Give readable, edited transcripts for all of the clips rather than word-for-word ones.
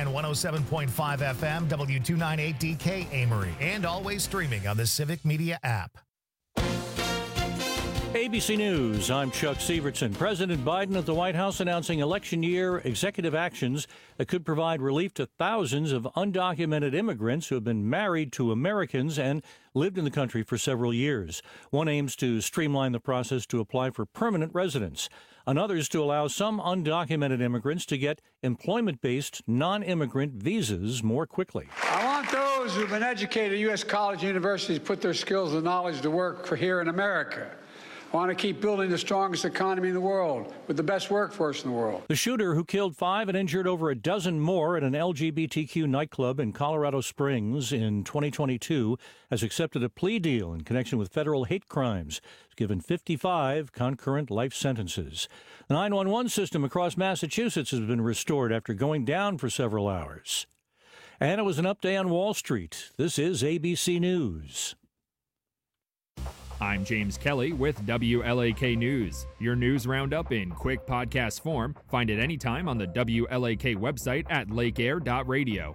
and 107.5 FM, W298DK Amory, and always streaming on the Civic Media app. ABC News, I'm Chuck Sievertson. President Biden at the White House announcing election year executive actions that could provide relief to thousands of undocumented immigrants who have been married to Americans and lived in the country for several years. One aims to streamline the process to apply for permanent residence. Another is to allow some undocumented immigrants to get employment-based non-immigrant visas more quickly. I want those who've been educated at U.S. college and universities to put their skills and knowledge to work for here in America. I want to keep building the strongest economy in the world with the best workforce in the world. The shooter who killed 5 and injured over a dozen more at an LGBTQ nightclub in Colorado Springs in 2022 has accepted a plea deal in connection with federal hate crimes. He's given 55 concurrent life sentences. The 911 system across Massachusetts has been restored after going down for several hours. And it was an up day on Wall Street. This is ABC News. I'm James Kelly with WLAK News. Your news roundup in quick podcast form. Find it anytime on the WLAK website at lakeair.radio.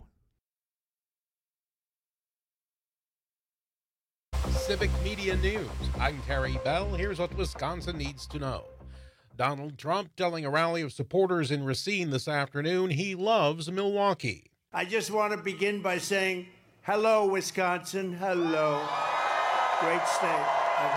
Civic Media News. I'm Terry Bell. Here's what Wisconsin needs to know. Donald Trump telling a rally of supporters in Racine this afternoon he loves Milwaukee. I just want to begin by saying, hello, Wisconsin. Hello. Great state.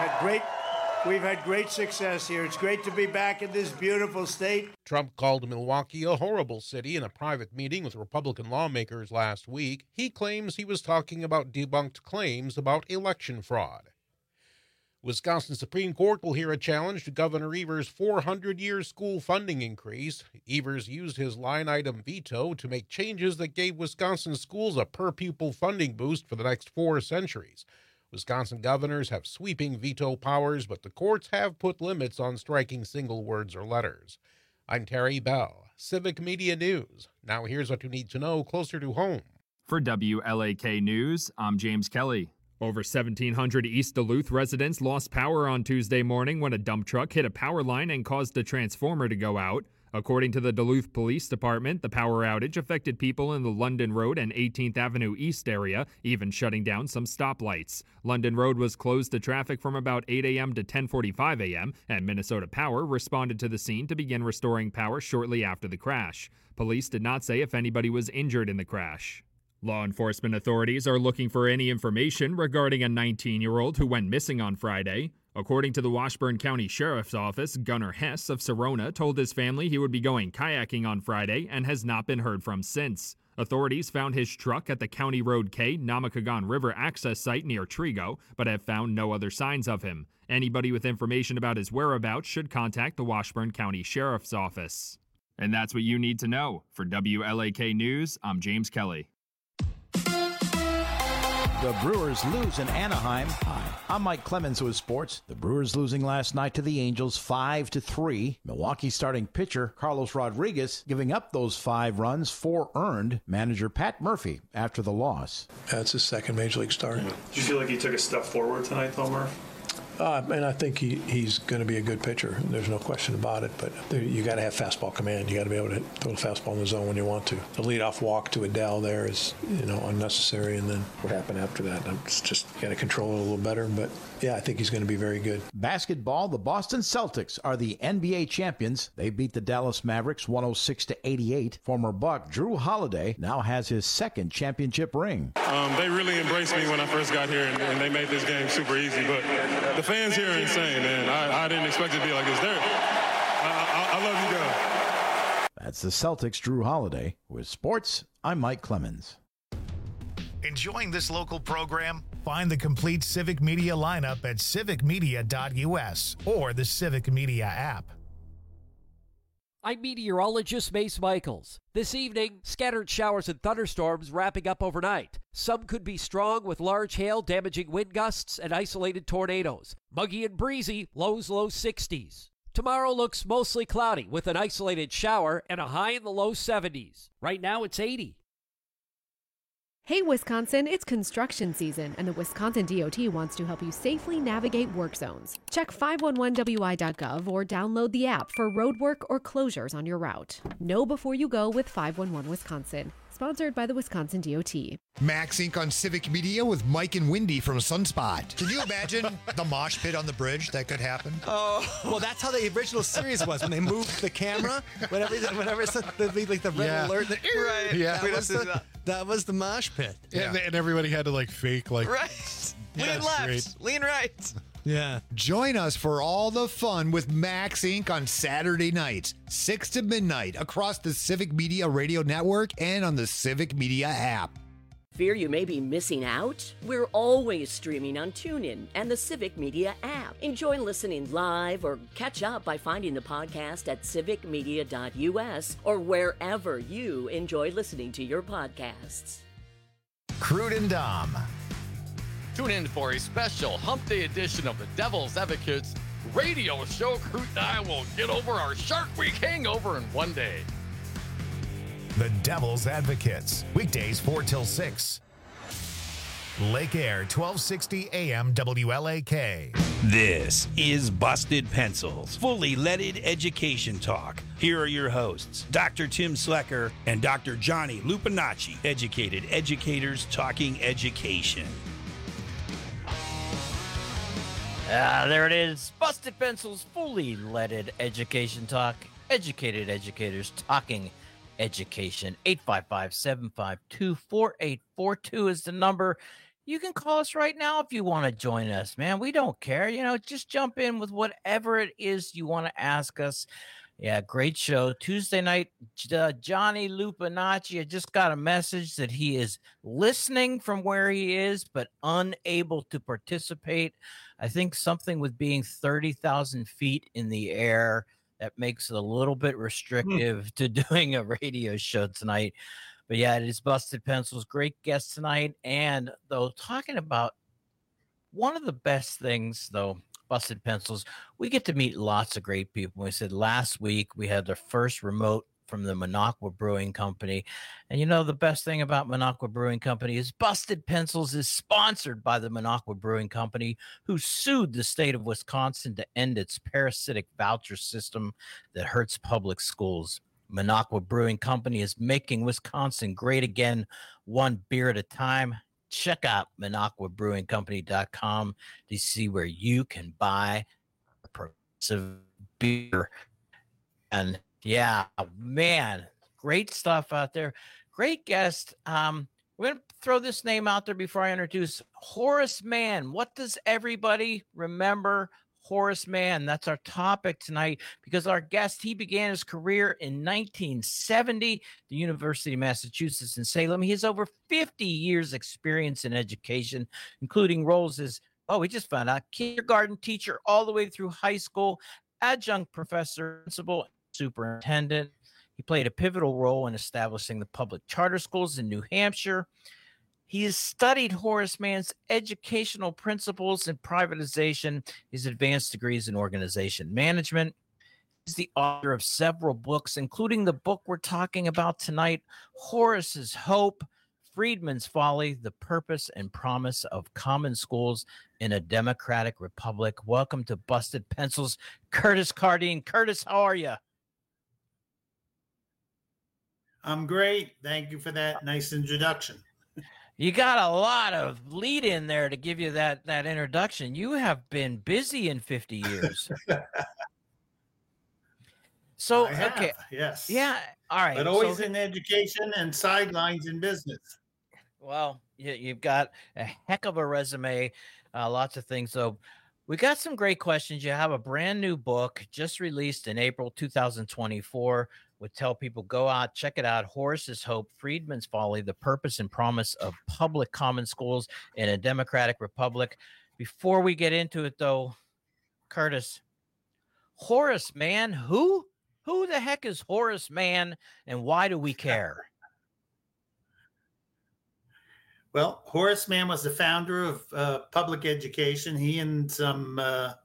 We've had great success here. It's great to be back in this beautiful state. Trump called Milwaukee a horrible city in a private meeting with Republican lawmakers last week. He claims he was talking about debunked claims about election fraud. Wisconsin Supreme Court will hear a challenge to Governor Evers' 400-year school funding increase. Evers used his line-item veto to make changes that gave Wisconsin schools a per-pupil funding boost for the next 4 centuries. Wisconsin governors have sweeping veto powers, but the courts have put limits on striking single words or letters. I'm Terry Bell, Civic Media News. Now here's what you need to know closer to home. For WLAK News, I'm James Kelly. Over 1,700 East Duluth residents lost power on Tuesday morning when a dump truck hit a power line and caused a transformer to go out. According to the Duluth Police Department, the power outage affected people in the London Road and 18th Avenue East area, even shutting down some stoplights. London Road was closed to traffic from about 8 a.m. to 10:45 a.m., and Minnesota Power responded to the scene to begin restoring power shortly after the crash. Police did not say if anybody was injured in the crash. Law enforcement authorities are looking for any information regarding a 19-year-old who went missing on Friday. According to the Washburn County Sheriff's Office, Gunnar Hess of Serona told his family he would be going kayaking on Friday and has not been heard from since. Authorities found his truck at the County Road K Namakagon River access site near Trigo, but have found no other signs of him. Anybody with information about his whereabouts should contact the Washburn County Sheriff's Office. And that's what you need to know. For WLAK News, I'm James Kelly. The Brewers lose in Anaheim. Hi, I'm Mike Clemens with sports. The Brewers losing last night to the Angels 5-3. Milwaukee starting pitcher Carlos Rodriguez giving up those 5 runs, 4 earned. Manager Pat Murphy after the loss. That's his second major league start. Do you feel like he took a step forward tonight, though, Murph? And I think he's going to be a good pitcher. There's no question about it. But you got to have fastball command. You got to be able to throw the fastball in the zone when you want to. The leadoff walk to Adele there is, unnecessary. And then what happened after that? It's just you got to control it a little better. But yeah, I think he's going to be very good. Basketball, the Boston Celtics are the NBA champions. They beat the Dallas Mavericks 106-88. Former Buck Drew Holiday now has his second championship ring. They really embraced me when I first got here, and they made this game super easy. But the fans here are insane, man. I didn't expect it to be like this. I love you guys. That's the Celtics' Drew Holiday. With sports, I'm Mike Clemens. Enjoying this local program? Find the complete Civic Media lineup at civicmedia.us or the Civic Media app. I'm meteorologist Mace Michaels. This evening, scattered showers and thunderstorms wrapping up overnight. Some could be strong with large hail, damaging wind gusts, and isolated tornadoes. Muggy and breezy, lows low 60s. Tomorrow looks mostly cloudy with an isolated shower and a high in the low 70s. Right now it's 80. Hey, Wisconsin, it's construction season, and the Wisconsin DOT wants to help you safely navigate work zones. Check 511wi.gov or download the app for roadwork or closures on your route. Know before you go with 511 Wisconsin. Sponsored by the Wisconsin DOT. Max Inc. on Civic Media with Mike and Wendy from Sunspot. Can you imagine the mosh pit on the bridge that could happen? Oh, well, that's how the original series was when they moved the camera. Whenever there'd be like the red alert. Right. Yeah. That was the mosh pit. Yeah. And everybody had to like fake like. Right. Lean left. Great. Lean right. Yeah. Join us for all the fun with Max Inc. on Saturday nights, 6 to midnight, across the Civic Media Radio Network and on the Civic Media app. Fear you may be missing out? We're always streaming on TuneIn and the Civic Media app. Enjoy listening live or catch up by finding the podcast at civicmedia.us or wherever you enjoy listening to your podcasts. Crude and Dom. Tune in for a special Hump Day edition of the Devil's Advocates radio show. Crude and I will get over our Shark Week hangover in one day. The Devil's Advocates, weekdays 4 till 6. Lake Air, 1260 AM WLAK. This is Busted Pencils, fully leaded education talk. Here are your hosts, Dr. Tim Slecker and Dr. Johnny Lupinacci, educated educators talking education. There it is. Busted Pencils, fully leaded education talk. Educated educators talking education. 855-752-4842 is the number. You can call us right now if you want to join us, man. We don't care. Just jump in with whatever it is you want to ask us. Yeah, great show. Tuesday night, Johnny Lupinacci. I just got a message that he is listening from where he is, but unable to participate. I think something with being 30,000 feet in the air that makes it a little bit restrictive to doing a radio show tonight. But yeah, it is Busted Pencils. Great guest tonight. And though, talking about one of the best things, though, Busted Pencils, we get to meet lots of great people. We said last week we had the first remote from the Minocqua Brewing Company. And the best thing about Minocqua Brewing Company is Busted Pencils is sponsored by the Minocqua Brewing Company, who sued the state of Wisconsin to end its parasitic voucher system that hurts public schools. Minocqua Brewing Company is making Wisconsin great again, one beer at a time. Check out MinocquaBrewingCompany.com to see where you can buy a progressive beer. And yeah, man, great stuff out there. Great guest. We're going to throw this name out there before I introduce Horace Mann. What does everybody remember Horace Mann? That's our topic tonight, because our guest, he began his career in 1970 at the University of Massachusetts in Salem. He has over 50 years experience in education, including roles as, we just found out, kindergarten teacher all the way through high school, adjunct professor, principal, superintendent. He played a pivotal role in establishing the public charter schools in New Hampshire. He has studied Horace Mann's educational principles and privatization, his advanced degrees in organization management. He's the author of several books, including the book we're talking about tonight, Horace's Hope, Freedman's Folly, The Purpose and Promise of Common Schools in a Democratic Republic. Welcome to Busted Pencils, Curtis Cardine. Curtis, how are you? I'm great. Thank you for that nice introduction. You got a lot of lead in there to give you that introduction. You have been busy in 50 years. So, I have, okay. Yes. Yeah. All right. But always in education and sidelines in business. Well, you've got a heck of a resume, lots of things. So we got some great questions. You have a brand new book just released in April 2024. Would tell people, go out, check it out. Horace's Hope, Freedman's Folly, The Purpose and Promise of Public Common Schools in a Democratic Republic. Before we get into it, though, Curtis, Horace Mann, who the heck is Horace Mann, and why do we care? Well, Horace Mann was the founder of public education. He and some,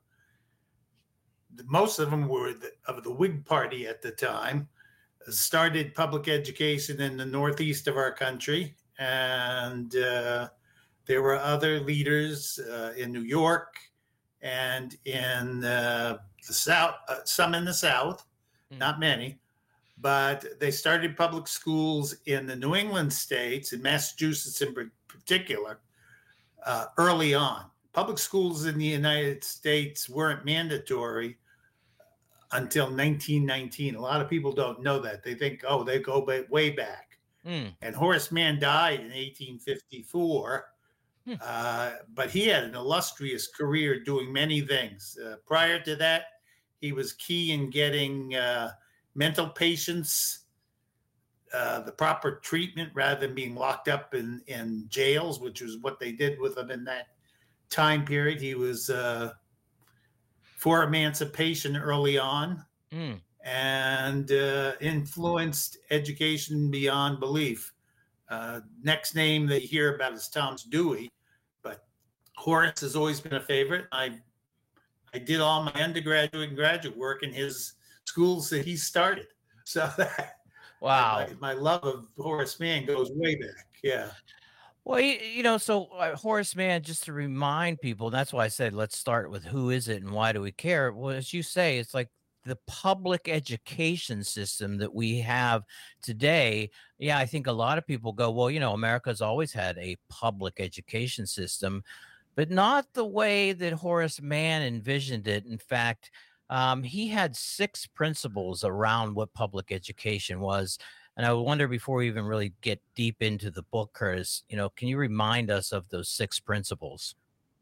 most of them were of the Whig Party at the time, started public education in the northeast of our country, and there were other leaders in New York and in the South, some in the South, not many, but they started public schools in the New England states, in Massachusetts in particular, early on. Public schools in the United States weren't mandatory until 1919. A lot of people don't know that. They think, oh, they go way back. And Horace Mann died in 1854, but he had an illustrious career doing many things. Prior to that, he was key in getting mental patients the proper treatment rather than being locked up in jails, which was what they did with them in that time period. He was for emancipation early on and influenced education beyond belief. Next name that you hear about is Thomas Dewey, but Horace has always been a favorite. I did all my undergraduate and graduate work in his schools that he started. So that, wow, my love of Horace Mann goes way back. Yeah. Well, so Horace Mann, just to remind people, that's why I said let's start with who is it and why do we care? Well, as you say, it's like the public education system that we have today. Yeah, I think a lot of people go, well, America's always had a public education system, but not the way that Horace Mann envisioned it. In fact, he had 6 principles around what public education was. And I wonder, before we even really get deep into the book, Curtis, can you remind us of those 6 principles?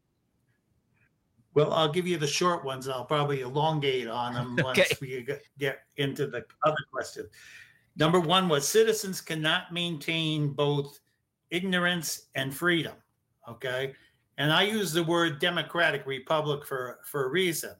Well, I'll give you the short ones. I'll probably elongate on them once we get into the other question. Number 1 was citizens cannot maintain both ignorance and freedom. Okay. And I use the word democratic republic for a reason.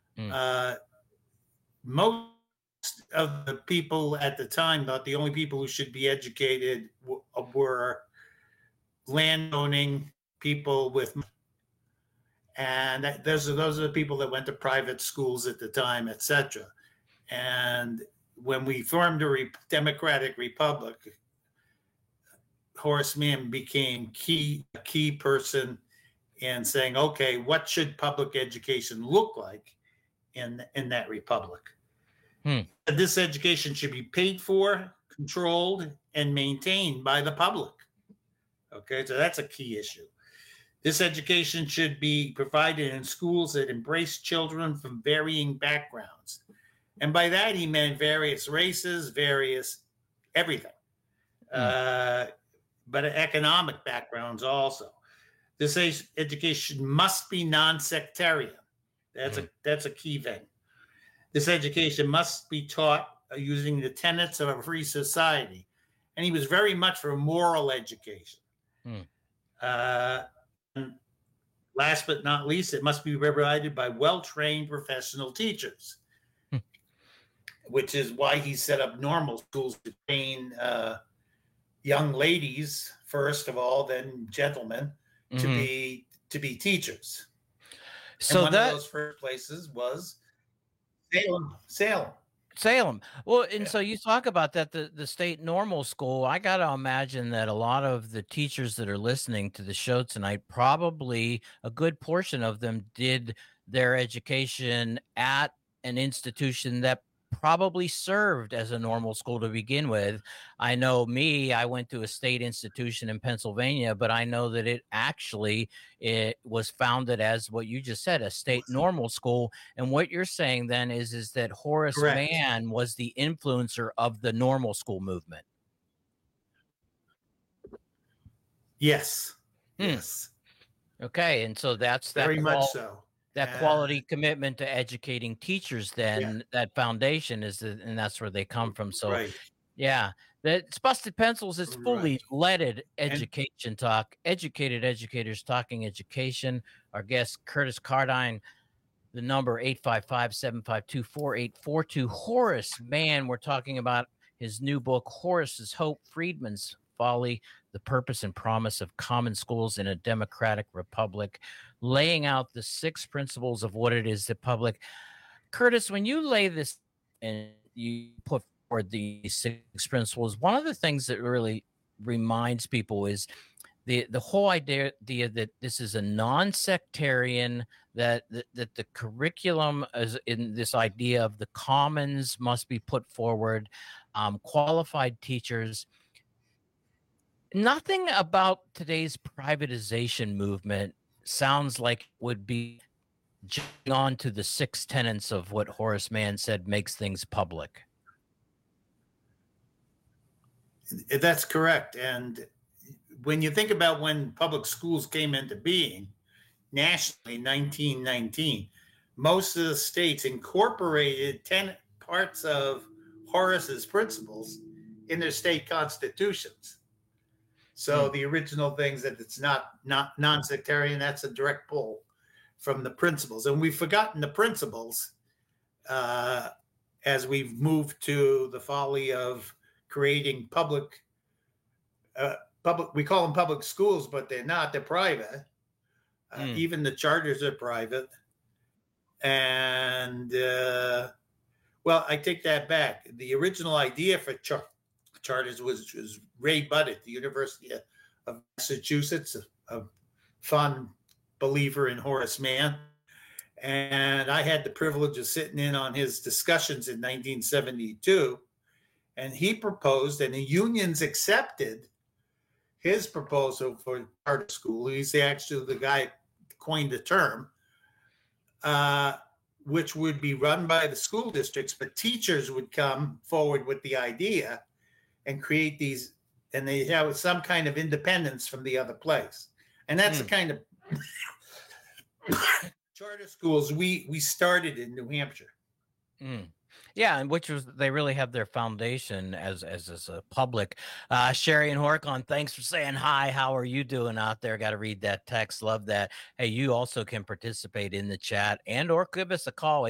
Most of the people at the time thought the only people who should be educated were landowning people with money. And those are the people that went to private schools at the time, etc. And when we formed a democratic republic, Horace Mann became a key person in saying, okay, what should public education look like in that republic? This education should be paid for, controlled, and maintained by the public. Okay, so that's a key issue. This education should be provided in schools that embrace children from varying backgrounds. And by that, he meant various races, various everything, but economic backgrounds also. This education must be non-sectarian. That's a key thing. This education must be taught using the tenets of a free society. And he was very much for moral education. And last but not least, it must be provided by well-trained professional teachers, which is why he set up normal schools to train young ladies, first of all, then gentlemen, to be teachers. So and one of those first places was Salem. Well, and so you talk about that, the state normal school. I got to imagine that a lot of the teachers that are listening to the show tonight, probably a good portion of them did their education at an institution that probably served as a normal school to begin with. I know I went to a state institution in Pennsylvania, but I know that it was founded as what you just said, a state normal school. And what you're saying then is that Horace Mann was the influencer of the normal school movement. Yes. Yes. Okay. And so that's very much so. That quality commitment to educating teachers, then that foundation and that's where they come from. So, it's Busted Pencils. It's fully leaded education talk. Educated educators talking education. Our guest, Curtis Cardine, the number 855-752-4842. Horace Mann. We're talking about his new book, Horace's Hope, Friedman's Folly, The Purpose and Promise of Common Schools in a Democratic Republic, laying out the 6 principles of what it is the public. Curtis, when you lay this and you put forward the 6 principles, one of the things that really reminds people is the whole idea that this is a non-sectarian, that the curriculum is in this idea of the commons must be put forward, qualified teachers. Nothing about today's privatization movement sounds like it would be jumping on to the 6 tenets of what Horace Mann said makes things public. That's correct. And when you think about when public schools came into being nationally in 1919, most of the states incorporated 10 parts of Horace's principles in their state constitutions. So the original things that it's not non-sectarian, that's a direct pull from the principles. And we've forgotten the principles as we've moved to the folly of creating public, we call them public schools, but they're not, they're private. Even the charters are private. And, well, I take that back. The original idea for charters was Ray Budd at the University of Massachusetts, a fond believer in Horace Mann. And I had the privilege of sitting in on his discussions in 1972. And he proposed, and the unions accepted his proposal for charter school. He's actually the guy who coined the term, which would be run by the school districts, but teachers would come forward with the idea and create these, and they have some kind of independence from the other place. And that's the kind of charter schools we started in New Hampshire. Yeah, and which was, they really have their foundation as a public. Sherry and Horicon, thanks for saying hi. How are you doing out there? Got to read that text. Love that. Hey, you also can participate in the chat and or give us a call,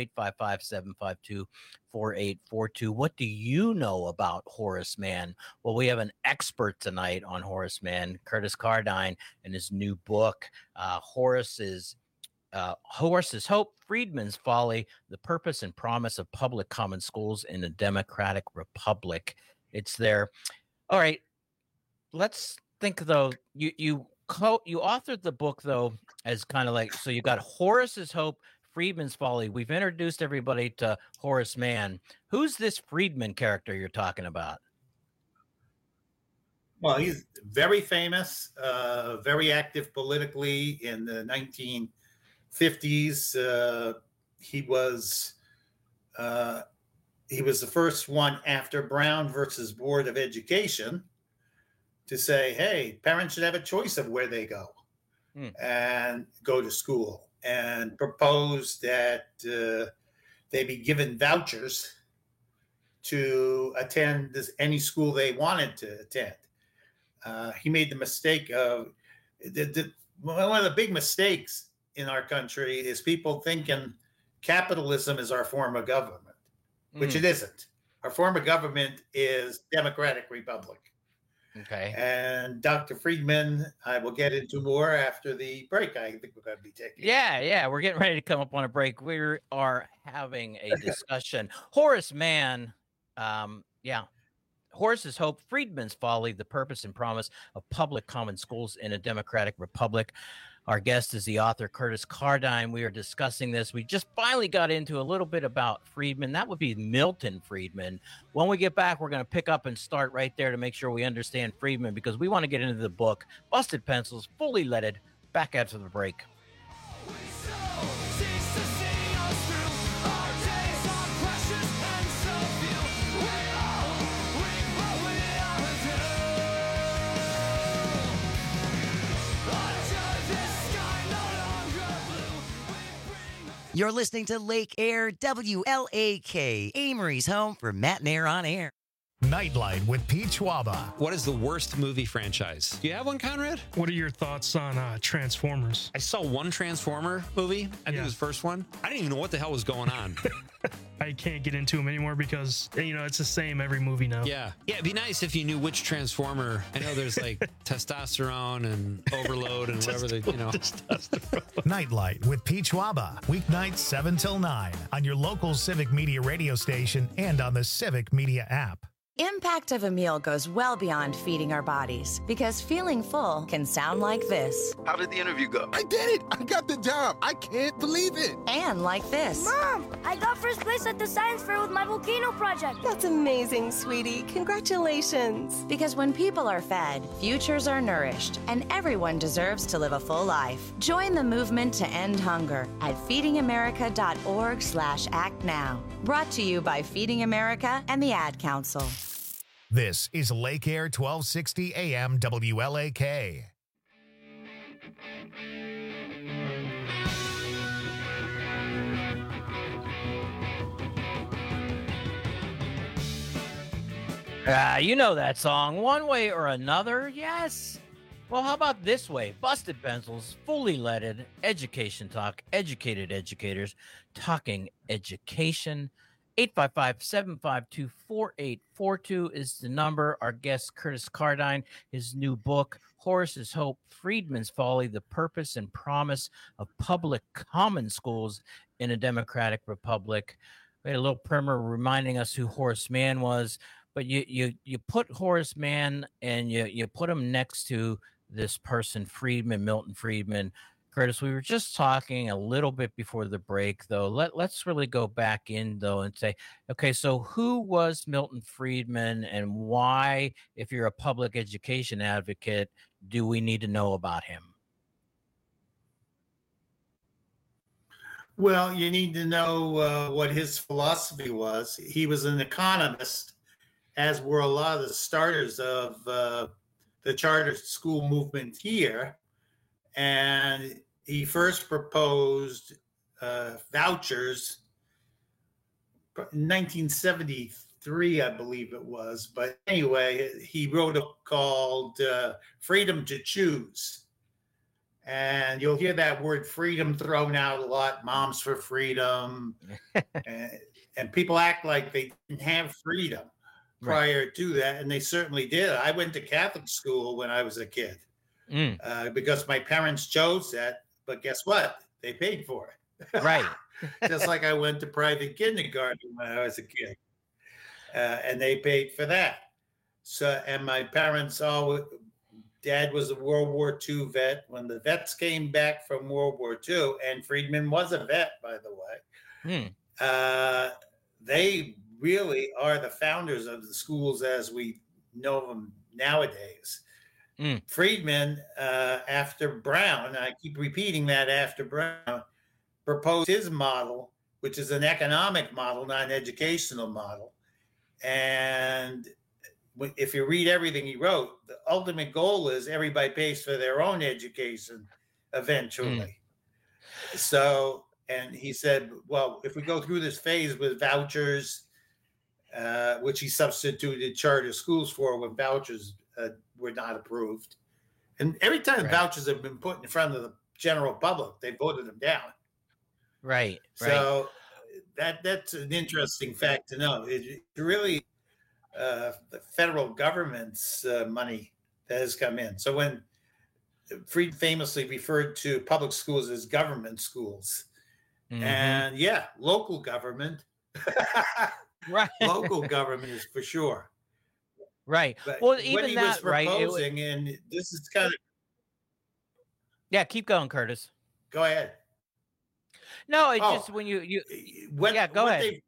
855-752-4842. What do you know about Horace Mann? Well, we have an expert tonight on Horace Mann, Curtis Cardine, and his new book, Horace's Hope, Freedman's Folly, The Purpose and Promise of Public Common Schools in a Democratic Republic. It's there. All right. Let's think, though. You authored the book, though, as kind of like, so you got Horace's Hope, Freedman's Folly. We've introduced everybody to Horace Mann. Who's this Freedman character you're talking about? Well, he's very famous, very active politically in the 1950s. He was the first one after Brown versus Board of Education to say, hey, parents should have a choice of where they go and go to school, and proposed that they be given vouchers to attend any school they wanted to attend. He made the mistake of one of the big mistakes in our country is people thinking capitalism is our form of government, which it isn't. Our form of government is democratic republic. Okay. And Dr. Freedman, I will get into more after the break. I think we're going to be taking. Yeah. We're getting ready to come up on a break. We are having a discussion. Horace Mann, Horace's Hope, Freedman's Folly, The Purpose and Promise of Public Common Schools in a Democratic Republic. Our guest is the author, Curtis Cardine. We are discussing this. We just finally got into a little bit about Freedman. That would be Milton Friedman. When we get back, we're going to pick up and start right there to make sure we understand Friedman, because we want to get into the book, Busted Pencils, Fully Leaded, back after the break. You're listening to Lake Air WLAK, Amory's home for Matt and Air on Air. Nightlight with Pete Schwaba. What is the worst movie franchise? Do you have one, Conrad? What are your thoughts on Transformers? I saw one Transformer movie. I think it was the first one. I didn't even know what the hell was going on. I can't get into them anymore because, it's the same every movie now. Yeah, it'd be nice if you knew which Transformer. I know there's like testosterone and overload and whatever they, Nightlight with Pete Schwaba. Weeknights 7 till 9 on your local Civic Media radio station and on the Civic Media app. impact of a meal goes well beyond feeding our bodies, because feeling full can sound like this. How did the interview go? I did it! I got the job! I can't believe it! And like this. Mom, I got first place at the science fair with my volcano project. That's amazing, sweetie. Congratulations. Because when people are fed, futures are nourished, and everyone deserves to live a full life. Join the movement to end hunger at feedingamerica.org/act now. Brought to you by Feeding America and the Ad Council. This is Lake Air 1260 AM WLAK. You know that song, One Way or Another, yes. Well, how about this way? Busted Pencils, fully leaded, education talk, educated educators, talking education. 855-752-4842 is the number. Our guest, Curtis Cardine, his new book, Horace's Hope, Friedman's Folly, The Purpose and Promise of Public Common Schools in a Democratic Republic. We had a little primer reminding us who Horace Mann was, but you put Horace Mann and you put him next to this person, Friedman, Milton Friedman. Curtis, we were just talking a little bit before the break, though. Let's really go back in, though, and say, okay, so who was Milton Friedman, and why, if you're a public education advocate, do we need to know about him? Well, you need to know what his philosophy was. He was an economist, as were a lot of the starters of the charter school movement here. And he first proposed vouchers in 1973, I believe it was. But anyway, he wrote a book called Freedom to Choose. And you'll hear that word freedom thrown out a lot, Moms for Freedom. and people act like they didn't have freedom prior to that, and they certainly did. I went to Catholic school when I was a kid. Because my parents chose that, but guess what? They paid for it. Right. Just like I went to private kindergarten when I was a kid, and they paid for that. So, and my parents Dad was a World War II vet. When the vets came back from World War II, and Friedman was a vet, by the way, they really are the founders of the schools as we know them nowadays. Friedman, after Brown, I keep repeating that, after Brown, proposed his model, which is an economic model, not an educational model. And if you read everything he wrote, the ultimate goal is everybody pays for their own education eventually. So, and he said, well, if we go through this phase with vouchers, which he substituted charter schools for when vouchers were not approved. And every time vouchers have been put in front of the general public, they voted them down. Right. So that's an interesting fact to know. It's really the federal government's money that has come in. So when Fried famously referred to public schools as government schools, and local government, local government is for sure. Right. But well, what even he that, was proposing, and this is kind of. Yeah, keep going, Curtis. Go ahead. No, it's just when go ahead.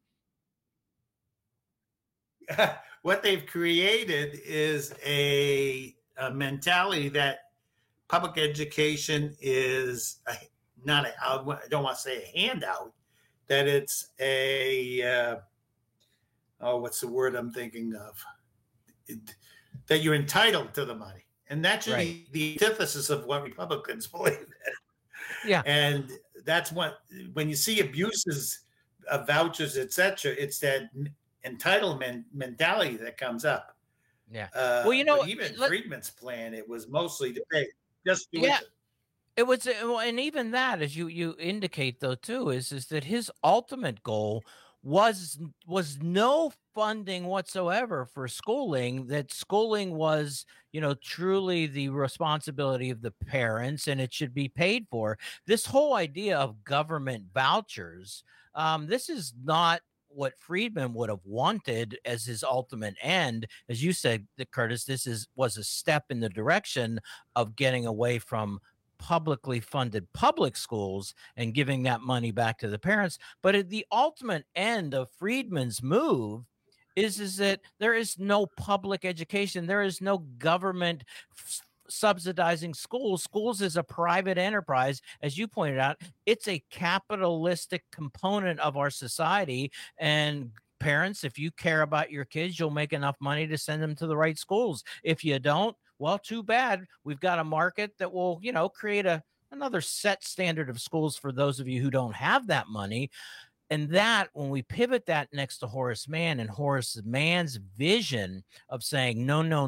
What they've created is a mentality that public education is I don't want to say a handout, that it's a, what's the word I'm thinking of? That you're entitled to the money. And that's really the antithesis of what Republicans believe in. Yeah. And that's when you see abuses of vouchers, etc., it's that entitlement mentality that comes up. Yeah. Well, even Friedman's plan, it was mostly to pay just tuition. Yeah. It was, and even that, as you indicate though too, is that his ultimate goal was no funding whatsoever for schooling, that schooling was, truly the responsibility of the parents and it should be paid for. This whole idea of government vouchers, this is not what Friedman would have wanted as his ultimate end, as you said, Curtis, was a step in the direction of getting away from publicly funded public schools and giving that money back to the parents. But at the ultimate end of Friedman's move is that there is no public education. There is no government subsidizing schools. Schools is a private enterprise. As you pointed out, it's a capitalistic component of our society. And parents, if you care about your kids, you'll make enough money to send them to the right schools. If you don't, well, too bad. We've got a market that will, create another set standard of schools for those of you who don't have that money. And that, when we pivot that next to Horace Mann and Horace Mann's vision of saying,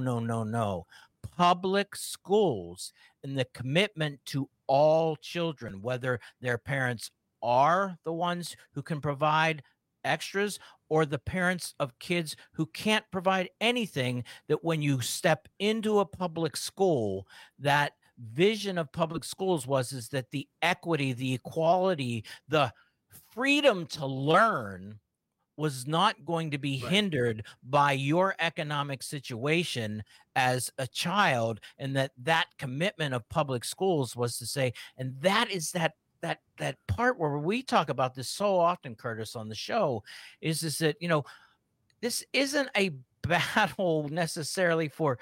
no, public schools and the commitment to all children, whether their parents are the ones who can provide extras or the parents of kids who can't provide anything, that when you step into a public school, that vision of public schools is that the equity, the equality, the freedom to learn was not going to be hindered by your economic situation as a child, and that commitment of public schools was to say, and that is that part where we talk about this so often, Curtis, on the show, is that, this isn't a battle necessarily for,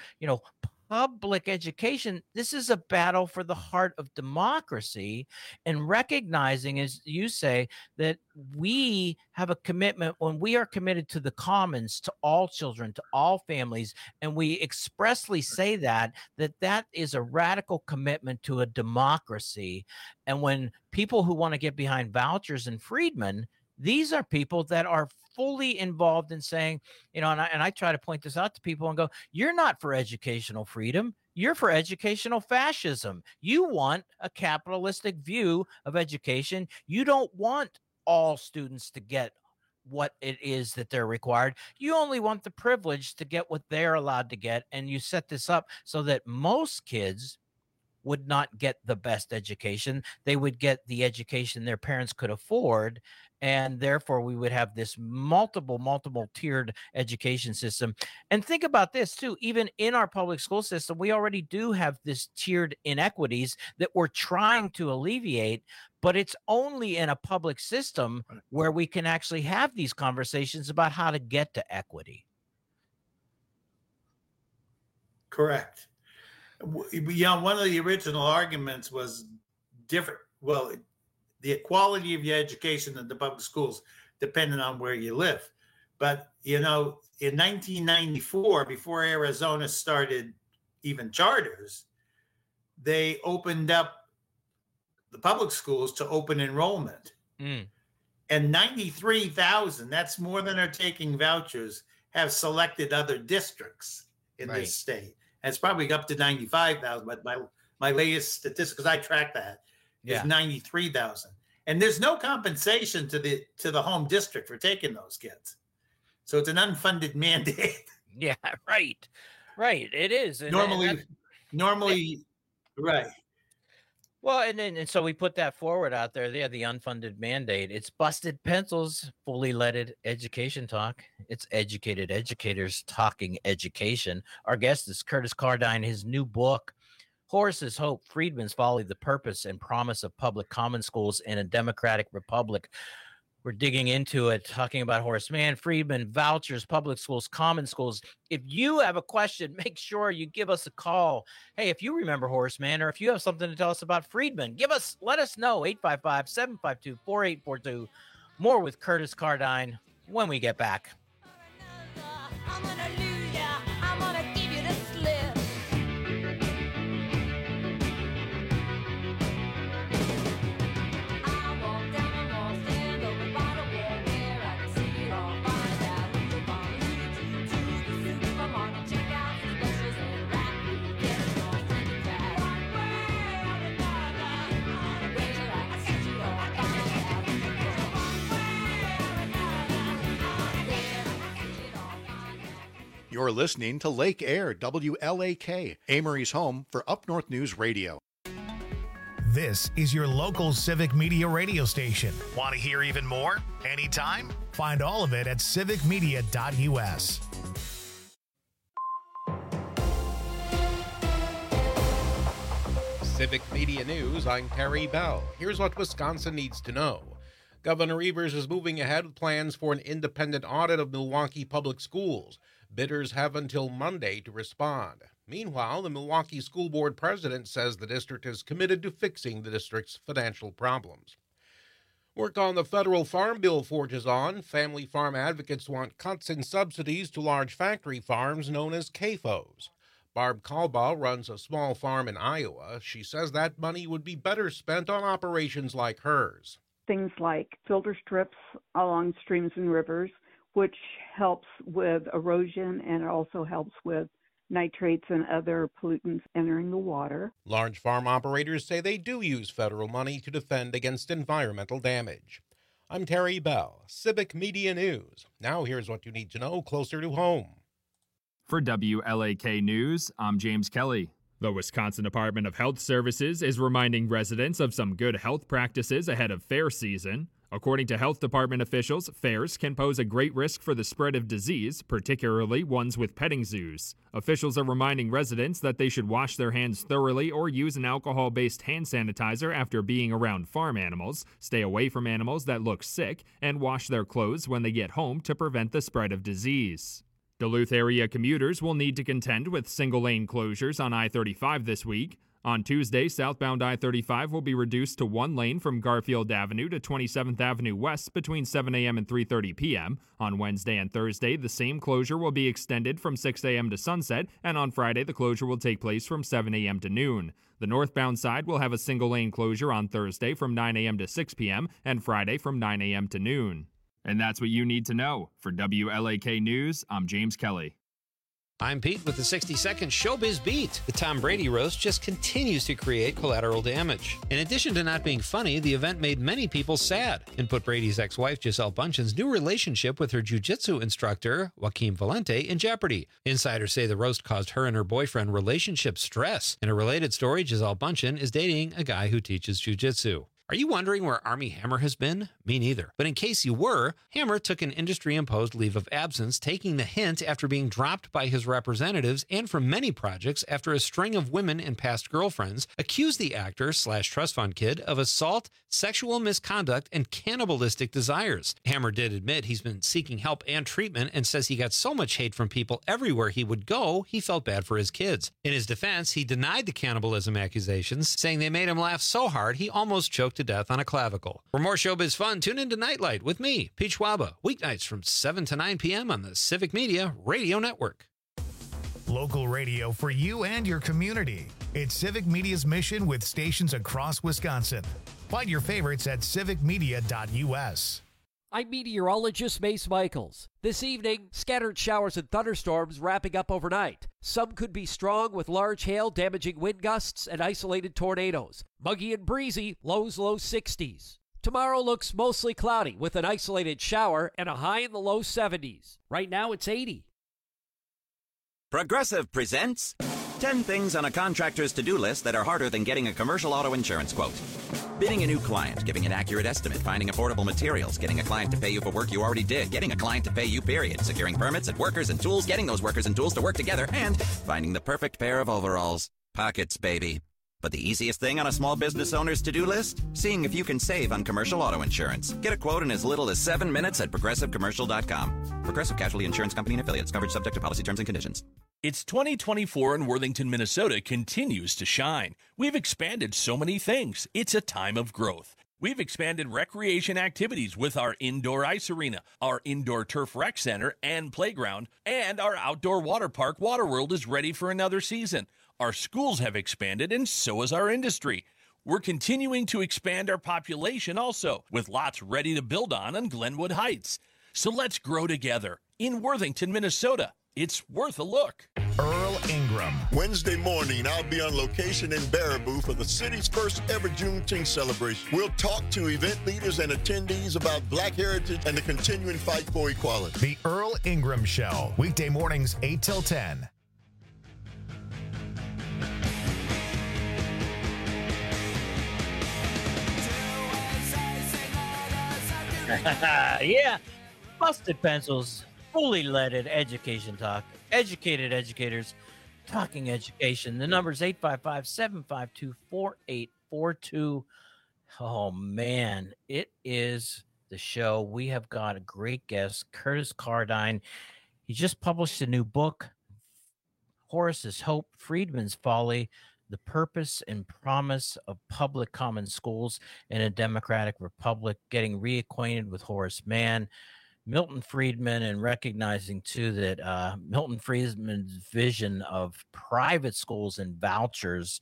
public education. This is a battle for the heart of democracy, and recognizing, as you say, that we have a commitment when we are committed to the commons, to all children, to all families, and we expressly say that is a radical commitment to a democracy. And when people who want to get behind vouchers and Friedman, these are people that are fully involved in saying, and I try to point this out to people and go, you're not for educational freedom. You're for educational fascism. You want a capitalistic view of education. You don't want all students to get what it is that they're required. You only want the privilege to get what they're allowed to get. And you set this up so that most kids would not get the best education. They would get the education their parents could afford. And therefore, we would have this multiple tiered education system. And think about this, too. Even in our public school system, we already do have this tiered inequities that we're trying to alleviate. But it's only in a public system where we can actually have these conversations about how to get to equity. Correct. One of the original arguments was different. Well, the quality of your education in the public schools depending on where you live. But, in 1994, before Arizona started even charters, they opened up the public schools to open enrollment. And 93,000, that's more than are taking vouchers, have selected other districts in this state. And it's probably up to 95,000, but my latest statistics, because I track that, is 93,000. And there's no compensation to the home district for taking those kids. So it's an unfunded mandate. Yeah, right. It is. Normally, right. Well, and so we put that forward out there. The unfunded mandate. It's Busted Pencils, fully leaded education talk. It's educated educators talking education. Our guest is Curtis Cardine. His new book, Horace's Hope, Friedman's Folly, The Purpose and Promise of Public Common Schools in a Democratic Republic. We're digging into it, talking about Horace Mann, Friedman, vouchers, public schools, common schools. If you have a question, make sure you give us a call. Hey, if you remember Horace Mann, or if you have something to tell us about Friedman, let us know. 855-752-4842. More with Curtis Cardine when we get back. You're listening to Lake Air, WLAK, Amory's home for Up North News Radio. This is your local Civic Media radio station. Want to hear even more? Anytime? Find all of it at civicmedia.us. Civic Media News, I'm Terry Bell. Here's what Wisconsin needs to know. Governor Evers is moving ahead with plans for an independent audit of Milwaukee public schools. Bidders have until Monday to respond. Meanwhile, the Milwaukee School Board president says the district is committed to fixing the district's financial problems. Work on the federal farm bill forges on. Family farm advocates want cuts in subsidies to large factory farms known as CAFOs. Barb Kalbaugh runs a small farm in Iowa. She says that money would be better spent on operations like hers. Things like filter strips along streams and rivers, which helps with erosion and it also helps with nitrates and other pollutants entering the water. Large farm operators say they do use federal money to defend against environmental damage. I'm Terry Bell, Civic Media News. Now here's what you need to know closer to home. For WLAK News, I'm James Kelly. The Wisconsin Department of Health Services is reminding residents of some good health practices ahead of fair season. According to health department officials, fairs can pose a great risk for the spread of disease, particularly ones with petting zoos. Officials are reminding residents that they should wash their hands thoroughly or use an alcohol-based hand sanitizer after being around farm animals, stay away from animals that look sick, and wash their clothes when they get home to prevent the spread of disease. Duluth area commuters will need to contend with single-lane closures on I-35 this week. On Tuesday, southbound I-35 will be reduced to one lane from Garfield Avenue to 27th Avenue West between 7 a.m. and 3:30 p.m. On Wednesday and Thursday, the same closure will be extended from 6 a.m. to sunset, and on Friday, the closure will take place from 7 a.m. to noon. The northbound side will have a single-lane closure on Thursday from 9 a.m. to 6 p.m. and Friday from 9 a.m. to noon. And that's what you need to know. For WLAK News, I'm James Kelly. I'm Pete with the 60-second Showbiz Beat. The Tom Brady roast just continues to create collateral damage. In addition to not being funny, the event made many people sad and put Brady's ex-wife Gisele Bündchen's new relationship with her jiu-jitsu instructor, Joaquin Valente, in jeopardy. Insiders say the roast caused her and her boyfriend relationship stress. In a related story, Gisele Bündchen is dating a guy who teaches jiu-jitsu. Are you wondering where Armie Hammer has been? Me neither. But in case you were, Hammer took an industry-imposed leave of absence, taking the hint after being dropped by his representatives and from many projects after a string of women and past girlfriends accused the actor/trust fund kid of assault, sexual misconduct, and cannibalistic desires. Hammer did admit he's been seeking help and treatment and says he got so much hate from people everywhere he would go, he felt bad for his kids. In his defense, he denied the cannibalism accusations, saying they made him laugh so hard he almost choked to death on a clavicle. For more showbiz fun, tune in to Nightlight with me, Pete Schwaba, weeknights from 7 to 9 p.m. on the Civic Media Radio Network. Local radio for you and your community. It's Civic Media's mission with stations across Wisconsin. Find your favorites at civicmedia.us. I'm meteorologist Mace Michaels. This evening, scattered showers and thunderstorms wrapping up overnight. Some could be strong with large hail, damaging wind gusts, and isolated tornadoes. Muggy and breezy, low 60s. Tomorrow looks mostly cloudy with an isolated shower and a high in the low 70s. Right now it's 80. Progressive presents 10 things on a contractor's to-do list that are harder than getting a commercial auto insurance quote. Bidding a new client, giving an accurate estimate, finding affordable materials, getting a client to pay you for work you already did, getting a client to pay you, period, securing permits and workers and tools, getting those workers and tools to work together, and finding the perfect pair of overalls. Pockets, baby. But the easiest thing on a small business owner's to-do list? Seeing if you can save on commercial auto insurance. Get a quote in as little as 7 minutes at progressivecommercial.com. Progressive Casualty Insurance Company and Affiliates. Coverage subject to policy terms and conditions. It's 2024 and Worthington, Minnesota continues to shine. We've expanded so many things. It's a time of growth. We've expanded recreation activities with our indoor ice arena, our indoor turf rec center and playground, and our outdoor water park, Waterworld, is ready for another season. Our schools have expanded, and so has our industry. We're continuing to expand our population also, with lots ready to build on Glenwood Heights. So let's grow together in Worthington, Minnesota. It's worth a look. Earl Ingram. Wednesday morning, I'll be on location in Baraboo for the city's first ever Juneteenth celebration. We'll talk to event leaders and attendees about Black heritage and the continuing fight for equality. The Earl Ingram Show, weekday mornings 8 till 10. Yeah. Busted Pencils, fully leaded education talk. Educated educators talking education. The number is 855-752-4842. Oh, man. It is the show. We have got a great guest, Curtis Cardine. He just published a new book, Horace's Hope, Friedman's Folly, The Purpose and Promise of Public Common Schools in a Democratic Republic, getting reacquainted with Horace Mann, Milton Friedman, and recognizing, too, that Milton Friedman's vision of private schools and vouchers,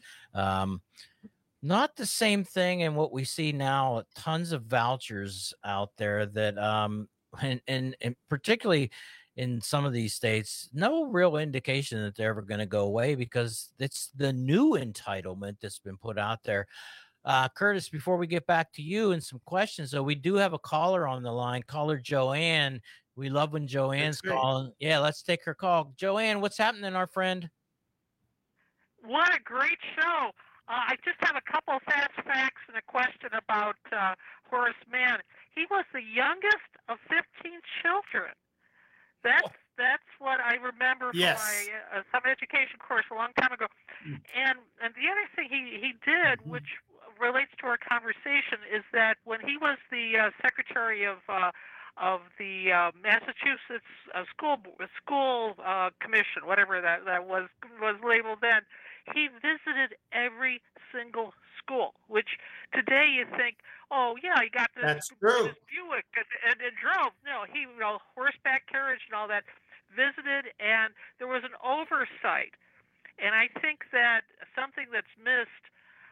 not the same thing in what we see now, tons of vouchers out there that, and particularly in some of these states, no real indication that they're ever going to go away because it's the new entitlement that's been put out there. Curtis, before we get back to you and some questions, though, we do have a caller on the line, caller Joanne. We love when Joanne's calling. Yeah, let's take her call. Joanne, what's happening, our friend? What a great show. I just have a couple of fast facts and a question about Horace Mann. He was the youngest of 15 children. That's what I remember from my some education course a long time ago. And the other thing he did, which relates to our conversation, is that when he was the secretary of the Massachusetts school commission, whatever that was labeled then, he visited every single school. Which today you think, oh yeah, he got this Buick and drove. No, he horseback carriage and all that, visited, and there was an oversight. And I think that something that's missed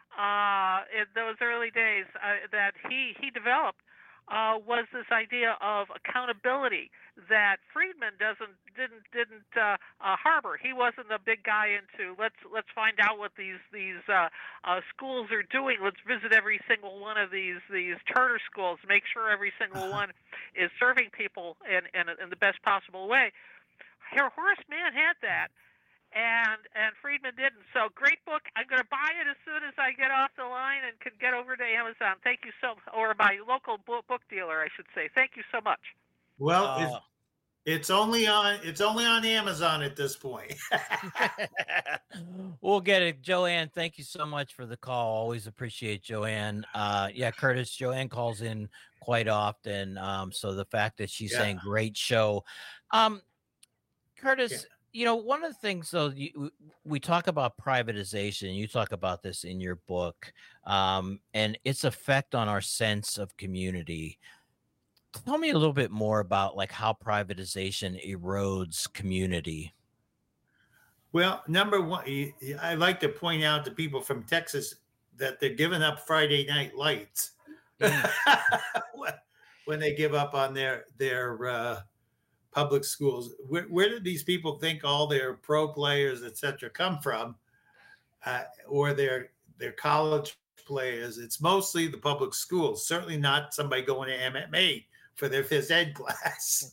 in those early days that he developed was this idea of accountability that Friedman didn't harbor. He wasn't the big guy into let's find out what these schools are doing. Let's visit every single one of these charter schools, make sure every single one is serving people in the best possible way. Horace Mann had that, and Friedman didn't. So great book. I'm going to buy it as soon as I get off the line and can get over to Amazon. Thank you or my local book dealer, I should say. Thank you so much. Well, it's only on Amazon at this point. We'll get it. Joanne, thank you so much for the call. Always appreciate Joanne. Yeah, Curtis, Joanne calls in quite often. So the fact that she's saying great show. Curtis, one of the things, though, we talk about privatization. You talk about this in your book, and its effect on our sense of community. Tell me a little bit more about how privatization erodes community. Well, number one, I like to point out to people from Texas that they're giving up Friday night lights when they give up on their public schools. Where do these people think all their pro players, et cetera, come from, or their college players? It's mostly the public schools. Certainly not somebody going to MMA for their phys ed class.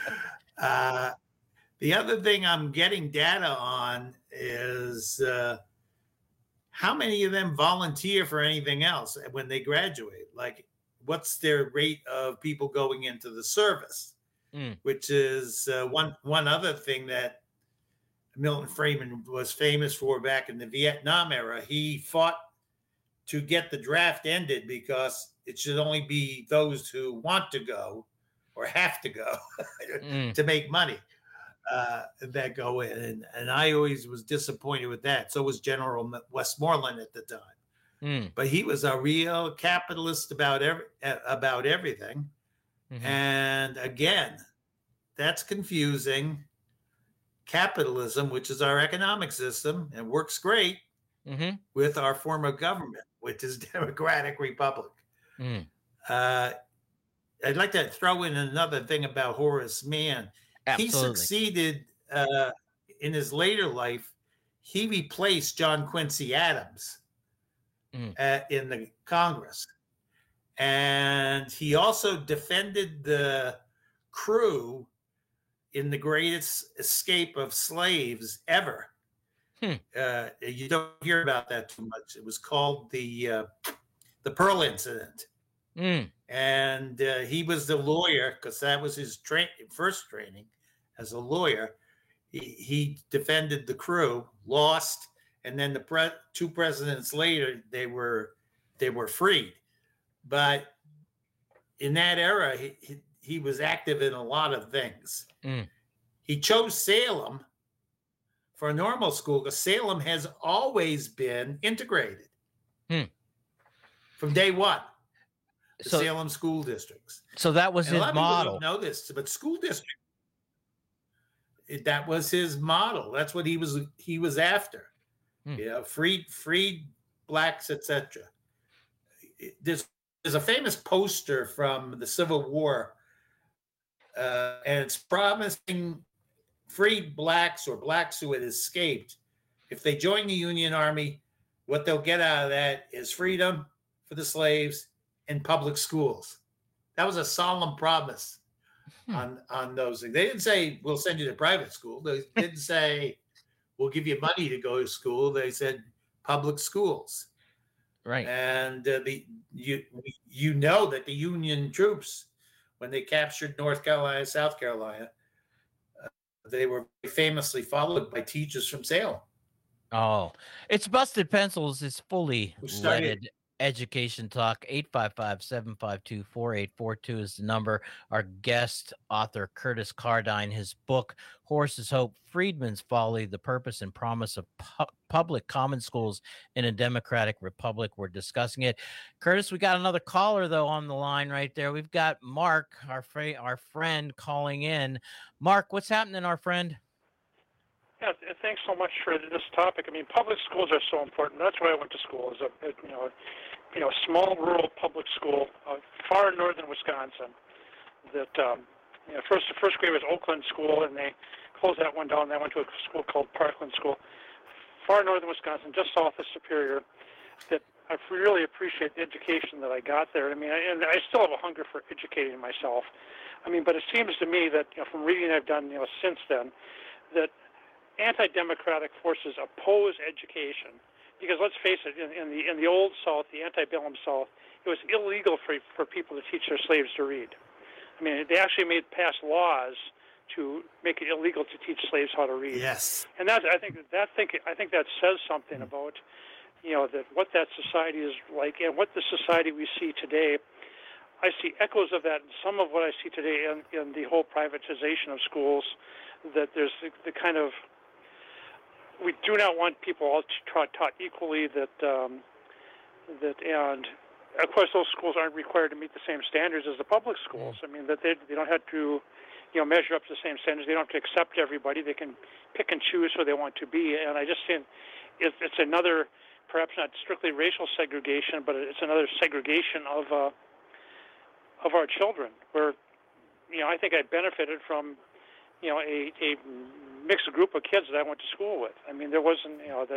The other thing I'm getting data on is how many of them volunteer for anything else when they graduate. Like, what's their rate of people going into the service? Which is one other thing that Milton Friedman was famous for back in the Vietnam era. He fought to get the draft ended because it should only be those who want to go or have to go to make money that go in. And I always was disappointed with that. So was General Westmoreland at the time. But he was a real capitalist about everything. And again, that's confusing capitalism, which is our economic system and works great, with our form of government, which is Democratic Republic. I'd like to throw in another thing about Horace Mann. Absolutely. He succeeded in his later life. He replaced John Quincy Adams in the Congress. And he also defended the crew in the greatest escape of slaves ever. You don't hear about that too much. It was called the Pearl Incident. And he was the lawyer because that was his first training as a lawyer. He defended the crew, lost, and then the two presidents later they were freed. But in that era, he was active in a lot of things. He chose Salem for a normal school because Salem has always been integrated from day one. The Salem school districts. So that was his model. A lot of people don't know this, but school district. That was his model. That's what he was after. Freed blacks, etc. There's a famous poster from the Civil War, and it's promising freed blacks or blacks who had escaped, if they join the Union Army, what they'll get out of that is freedom for the slaves and public schools. That was a solemn promise on those things. They didn't say, we'll send you to private school. They didn't say, we'll give you money to go to school. They said public schools. Right. And you know that the Union troops, when they captured North Carolina, South Carolina, they were famously followed by teachers from Salem. Oh, it's Busted Pencils. It's fully leaded education talk. 855-752-4842 is the number. Our guest author, Curtis Cardine, his book, Horses Hope, Freedman's Folly, The Purpose and Promise of Public Common Schools in a Democratic Republic. We're discussing it. Curtis, we got another caller, though, on the line right there. We've got Mark, our friend, calling in. Mark, what's happening, our friend? Yeah, thanks so much for this topic. I mean, public schools are so important. That's where I went to school. Is a small rural public school, far in northern Wisconsin. That first grade was Oakland School, and they closed that one down. And I went to a school called Parkland School, far northern Wisconsin, just south of Superior. That I really appreciate the education that I got there. I mean, and I still have a hunger for educating myself. I mean, but it seems to me that from reading I've done since then, that anti-democratic forces oppose education because, let's face it, in the old South, the antebellum South, it was illegal for people to teach their slaves to read. I mean, they actually passed laws to make it illegal to teach slaves how to read. Yes, and I think that says something about that what that society is like and what the society we see today. I see echoes of that in some of what I see today in the whole privatization of schools. That there's the kind of, we do not want people all taught equally. And of course those schools aren't required to meet the same standards as the public schools. I mean that they don't have to measure up to the same standards. They don't have to accept everybody. They can pick and choose who they want to be. And I just think it's another, perhaps not strictly racial segregation, but it's another segregation of our children. Where I think I benefited from a mixed group of kids that I went to school with. I mean, there wasn't,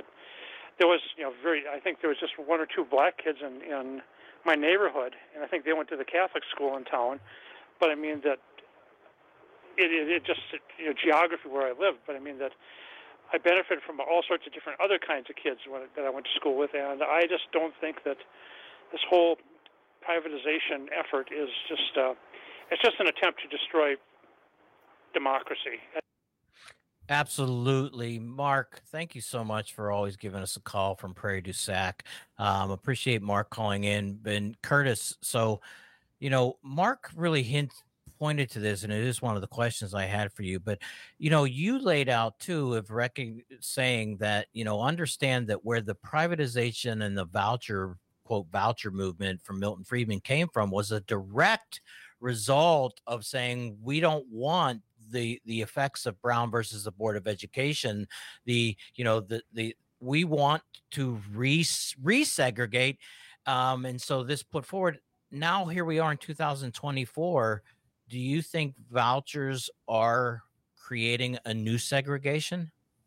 I think there was just one or two black kids in my neighborhood, and I think they went to the Catholic school in town. But I mean that it just, geography where I lived, but I mean that I benefited from all sorts of different other kinds of kids that I went to school with, and I just don't think that this whole privatization effort is just, it's just an attempt to destroy democracy. Absolutely. Mark, thank you so much for always giving us a call from Prairie du Sac. Appreciate Mark calling in. And Curtis, so, Mark really pointed to this, and it is one of the questions I had for you. But, you laid out, too, of saying that, understand that where the privatization and the quote, voucher movement from Milton Friedman came from was a direct result of saying we don't want the effects of Brown versus the Board of Education. We want to resegregate, and so this put forward. Now here we are in 2024. Do you think vouchers are creating a new segregation?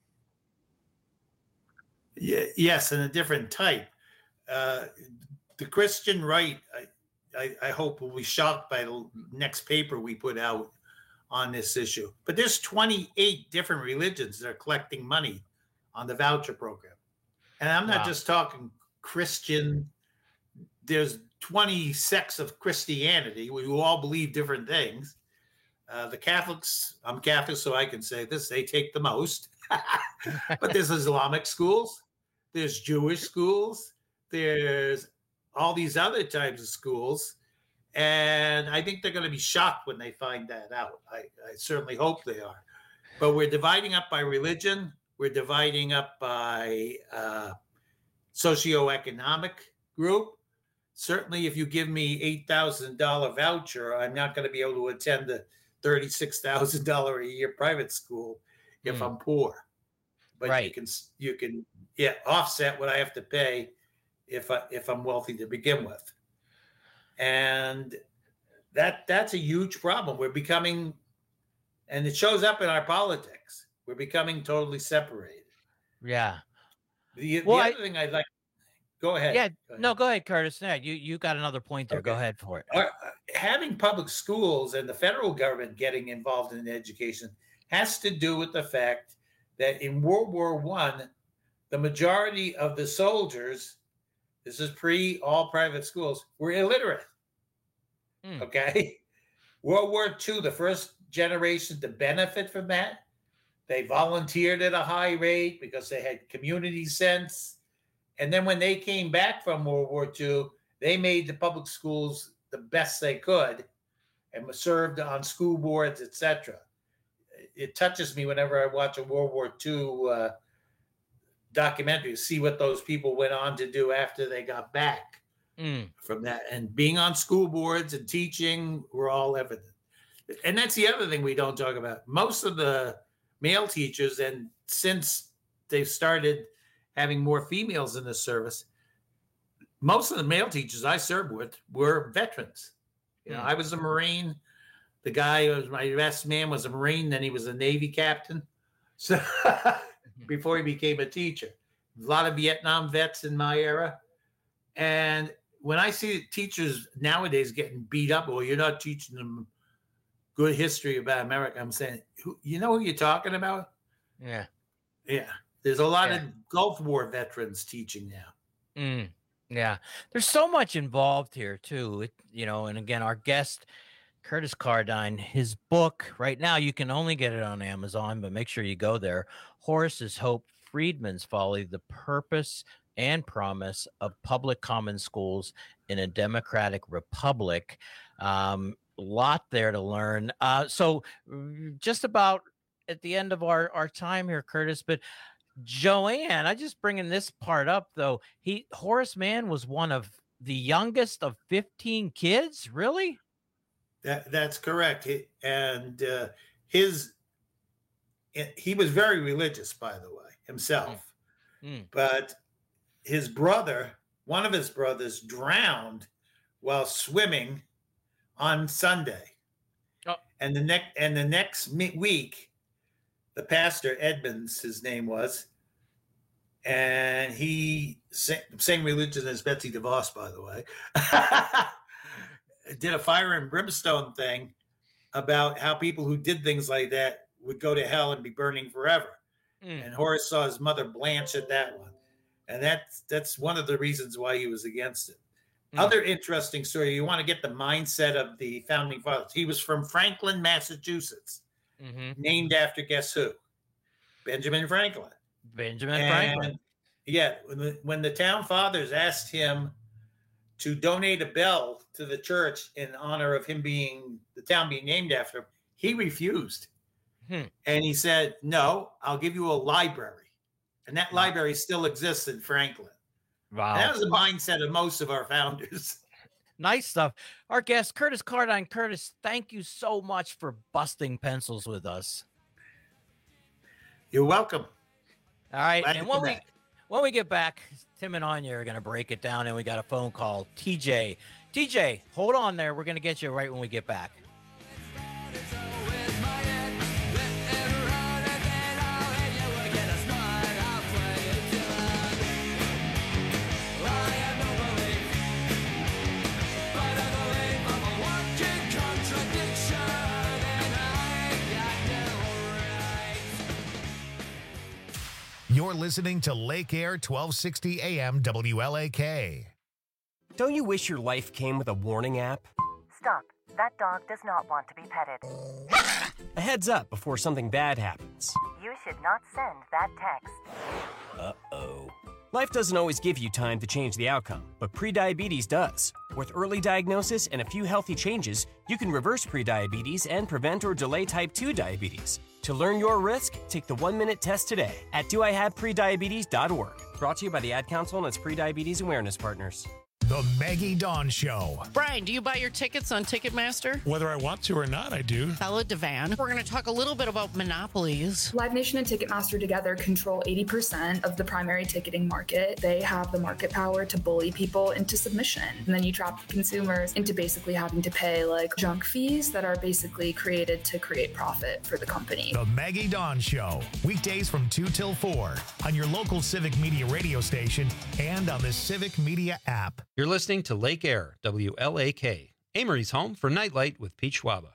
Yes, and a different type. The Christian right, I hope, will be shocked by the next paper we put out on this issue. But there's 28 different religions that are collecting money on the voucher program. And I'm not just talking Christian there's 20 sects of Christianity. We all believe different things. The Catholics, I'm Catholic, so I can say this, they take the most. But there's Islamic schools, there's Jewish schools, there's all these other types of schools. And I think they're going to be shocked when they find that out. I certainly hope they are. But we're dividing up by religion. We're dividing up by socioeconomic group. Certainly, if you give me $8,000 voucher, I'm not going to be able to attend the $36,000 a year private school if I'm poor. But Right. you can offset what I have to pay if I'm wealthy to begin with. And that's a huge problem. We're becoming, and it shows up in our politics, we're becoming totally separated. Yeah. The other thing I'd like, go ahead. Yeah. No, go ahead, Curtis. Yeah, you got another point there. Okay. Go ahead for it. Having public schools and the federal government getting involved in education has to do with the fact that in World War I, the majority of the soldiers, this is pre all private schools, were illiterate. Okay. World War II, the first generation to benefit from that, they volunteered at a high rate because they had community sense. And then when they came back from World War II, they made the public schools the best they could and served on school boards, etc. It touches me whenever I watch a World War II documentary to see what those people went on to do after they got back from that. And being on school boards and teaching were all evident. And that's the other thing we don't talk about. Most of the male teachers, and since they've started having more females in the service, most of the male teachers I served with were veterans. You know, I was a Marine. The guy who was my best man was a Marine, then he was a Navy captain. So before he became a teacher. A lot of Vietnam vets in my era. And when I see teachers nowadays getting beat up, well, you're not teaching them good history about America, I'm saying, you know who you're talking about? Yeah. Yeah. There's a lot of Gulf War veterans teaching now. Yeah. There's so much involved here, too. And again, our guest, Curtis Cardine, his book, right now, you can only get it on Amazon, but make sure you go there. Horace's Hope, Friedman's Folly, The Purpose and Promise of Public Common Schools in a Democratic Republic. Lot there to learn. So just about at the end of our time here, Curtis, but Joanne, I just bringing this part up though. Horace Mann was one of the youngest of 15 kids. Really? That's correct. He was very religious, by the way, himself. But his brother, one of his brothers, drowned while swimming on Sunday. And the next week, the pastor, Edmonds, his name was, and he, same religion as Betsy DeVos, by the way, did a fire and brimstone thing about how people who did things like that would go to hell and be burning forever. And Horace saw his mother blanch at that one. And that's one of the reasons why he was against it. Other interesting story, you want to get the mindset of the founding fathers. He was from Franklin, Massachusetts, named after guess who? Benjamin Franklin. Franklin. Yeah, when the town fathers asked him to donate a bell to the church in honor of him the town being named after him, he refused. And he said, no, I'll give you a library. And that library still exists in Franklin. Wow. And that was the mindset of most of our founders. Nice stuff. Our guest, Curtis Cardine. Curtis, thank you so much for busting pencils with us. You're welcome. All right. Glad And to come back. when we get back, Tim and Anya are going to break it down, and we got a phone call. TJ, hold on there. We're going to get you right when we get back. You're listening to Lake Air 1260 AM WLAK. Don't you wish your life came with a warning app? Stop. That dog does not want to be petted. A heads up before something bad happens. You should not send that text. Uh-oh. Life doesn't always give you time to change the outcome, but prediabetes does. With early diagnosis and a few healthy changes, you can reverse prediabetes and prevent or delay type 2 diabetes. To learn your risk, take the 1-minute test today at doihaveprediabetes.org. Brought to you by the Ad Council and its prediabetes awareness partners. The Maggie Dawn Show. Brian, do you buy your tickets on Ticketmaster? Whether I want to or not, I do. Bella Devan. We're going to talk a little bit about monopolies. Live Nation and Ticketmaster together control 80% of the primary ticketing market. They have the market power to bully people into submission. And then you trap the consumers into basically having to pay like junk fees that are basically created to create profit for the company. The Maggie Dawn Show. Weekdays from 2 till 4 on your local Civic Media radio station and on the Civic Media app. You're listening to Lake Air, WLAK, Amory's home for Nightlight with Pete Schwaba.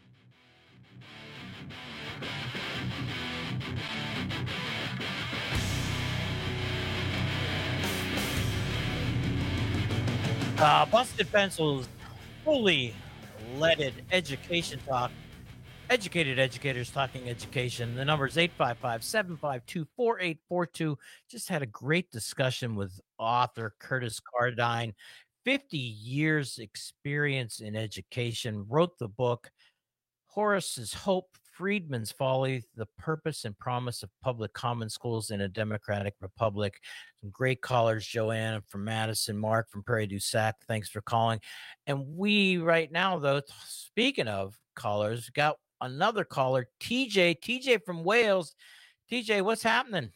Busted Pencils, fully leaded education talk. Educated educators talking education. The number is 855-752-4842. Just had a great discussion with author Curtis Cardine. 50 years experience in education. Wrote the book Horace's Hope, Friedman's Folly, The Purpose and Promise of Public Common Schools in a Democratic Republic. Some great callers, Joanne from Madison, Mark from Prairie du Sac. Thanks for calling. And we right now, though, speaking of callers, got another caller, TJ from Wales. TJ, what's happening?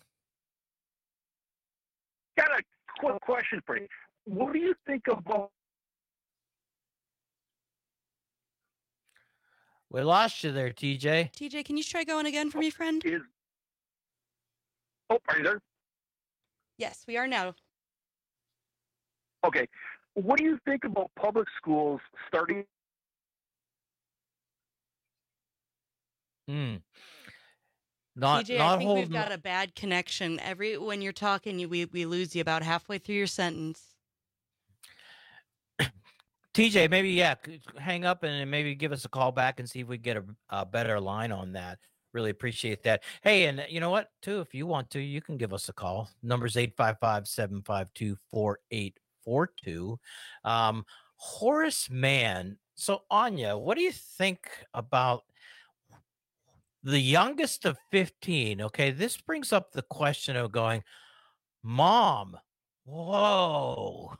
Got a quick question for you. What do you think about? We lost you there, TJ. TJ, can you try going again for me, friend? Are you there? Yes, we are now. Okay. What do you think about public schools starting? TJ, I think we've got a bad connection. When you're talking, we lose you about halfway through your sentence. TJ, maybe, hang up and maybe give us a call back and see if we get a better line on that. Really appreciate that. Hey, and you know what, too, if you want to, you can give us a call. Number's 855-752-4842. Horace Mann. So, Anya, what do you think about the youngest of 15? Okay, this brings up the question of going, Mom, whoa.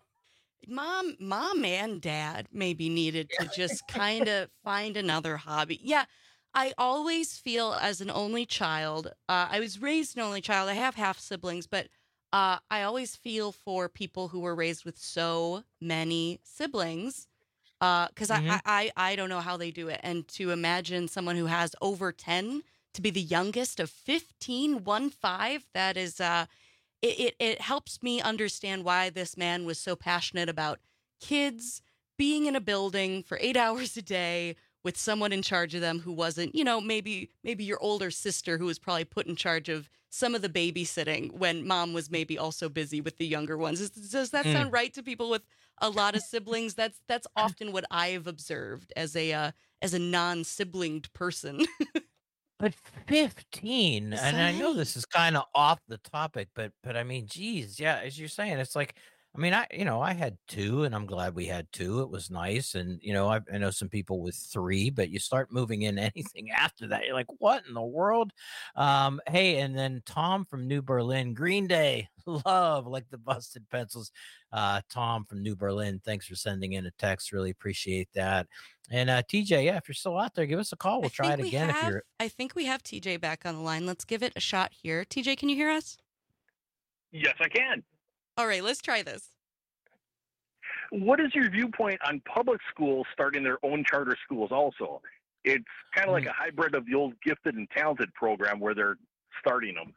Mom and dad maybe needed to just kind of find another hobby. Yeah, I always feel as an only child, I was raised an only child. I have half siblings, but I always feel for people who were raised with so many siblings because I don't know how they do it. And to imagine someone who has over 10 to be the youngest of 15, that is... It helps me understand why this man was so passionate about kids being in a building for 8 hours a day with someone in charge of them who wasn't, maybe your older sister who was probably put in charge of some of the babysitting when mom was maybe also busy with the younger ones. Does that sound right to people with a lot of siblings? That's often what I've observed as a non-siblinged person. But 15, and I know this is kind of off the topic, but I mean, geez, yeah, as you're saying, it's like, I mean, I had 2, and I'm glad we had 2. It was nice, and I know some people with 3, but you start moving in anything after that, you're like, what in the world? Hey, and then Tom from New Berlin, Green Day, love like the Busted Pencils. Tom from New Berlin, thanks for sending in a text. Really appreciate that. And TJ, if you're still out there, give us a call. We'll try it again. I think we have TJ back on the line. Let's give it a shot here. TJ, can you hear us? Yes, I can. All right, let's try this. What is your viewpoint on public schools starting their own charter schools also? It's kind of like a hybrid of the old gifted and talented program where they're starting them.